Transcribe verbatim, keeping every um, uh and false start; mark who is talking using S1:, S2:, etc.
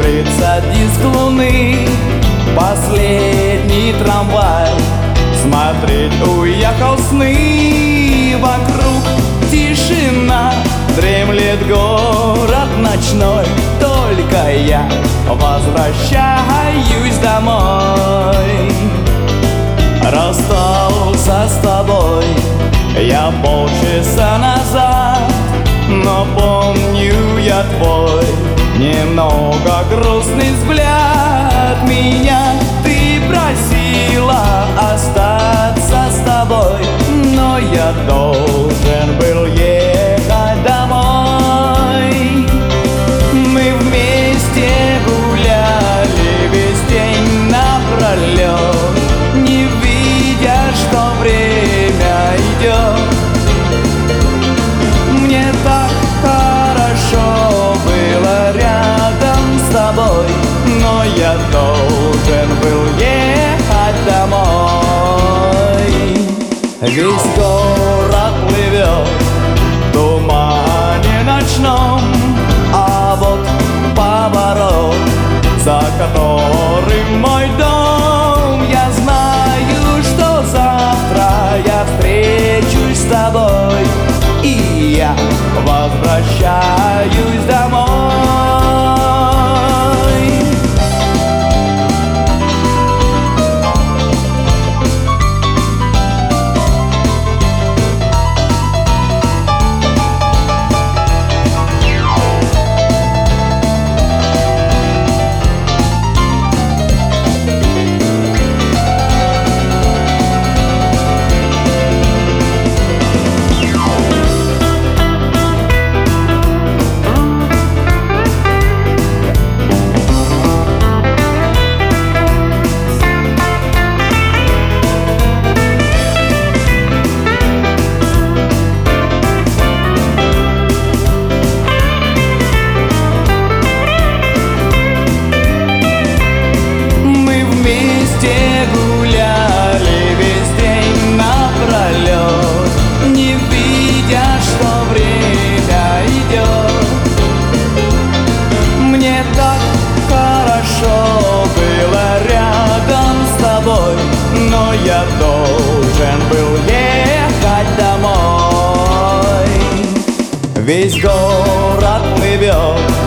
S1: кружится диск луны, последний трамвай смотреть уехал сны. Вокруг тишина, дремлет город ночной, только я возвращаюсь домой. Расстался с тобой я полчаса назад, но помню я твой немного грустный взгляд. Меня ты просила остаться с тобой, но я должен был ехать домой. Мы вместе гуляли весь день напролет, не видя, что время идет. Мне так хорошо было рядом с тобой, но я должен был ехать домой. Весь город плывет в тумане ночном, а вот поворот, за которым мой дом. Я знаю, что завтра я встречусь с тобой, и я возвращаюсь домой. Гуляли весь день напролет, не видя, что время идет. Мне так хорошо было рядом с тобой, но я должен был ехать домой. Весь город плывет